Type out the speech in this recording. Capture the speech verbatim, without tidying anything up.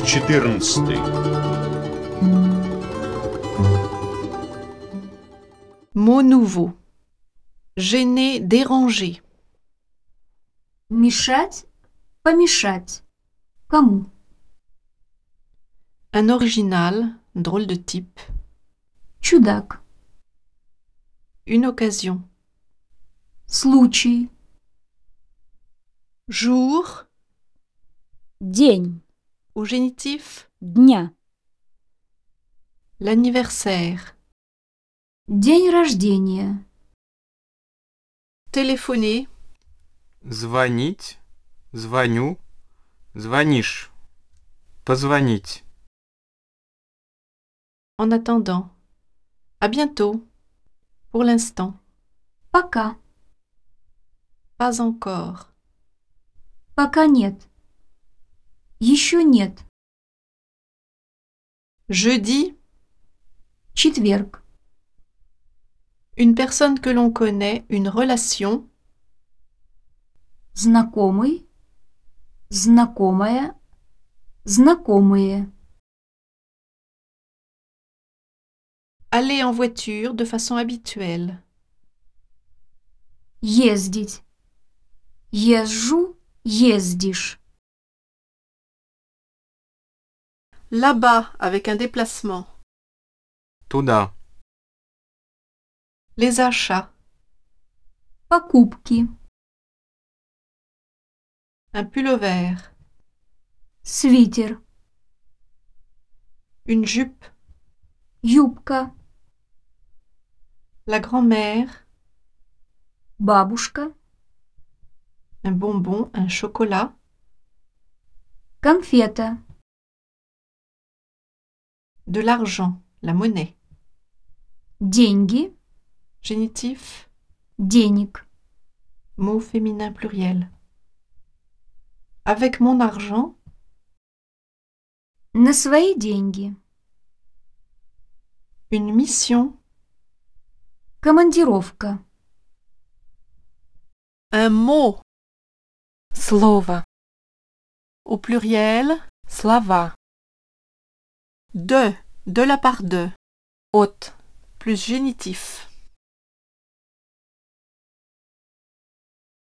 четырнадцатый. Mot nouveau. Gêner, déranger. Мешать, помешать. Кому? Un original, drôle de type. Чудак. Une occasion. Случай. Jour День, au génitif. дня, L'anniversaire. День рождения. Téléphoner. Звонить, звоню, звонишь. Позвонить. En attendant. À bientôt. Pour l'instant. Пока. Pas encore. Пока нет. Еще нет. Jeudi. Четверг. Une personne que l'on connaît, une relation. Знакомый. Знакомая. Знакомые. Aller en voiture de façon habituelle. Ездить. Езжу, ездишь. Là-bas, avec un déplacement. Туда. Les achats. Покупки. Un pullover. Свитер. Une jupe. Юбка. La grand-mère. Бабушка. Un bonbon, un chocolat. Конфета. De l'argent, la monnaie. Деньги. Génitif. Денег. Mot féminin pluriel. Avec mon argent. На свои деньги. Une mission. Командировка. Un mot. слово, Au pluriel. слова, De. De la part de. от, Plus génitif.